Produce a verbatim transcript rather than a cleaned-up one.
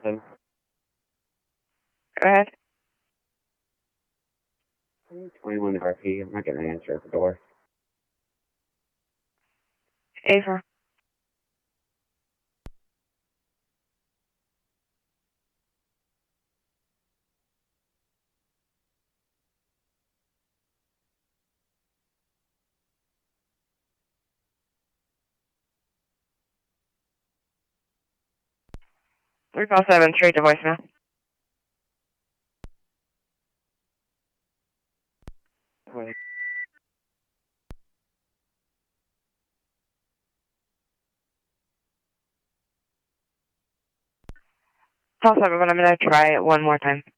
Hello. Go ahead. twenty-one R P. I'm not getting an answer at the door. Ava. three four seven, straight to voicemail. Wait. Call seven, but I'm going to try it one more time.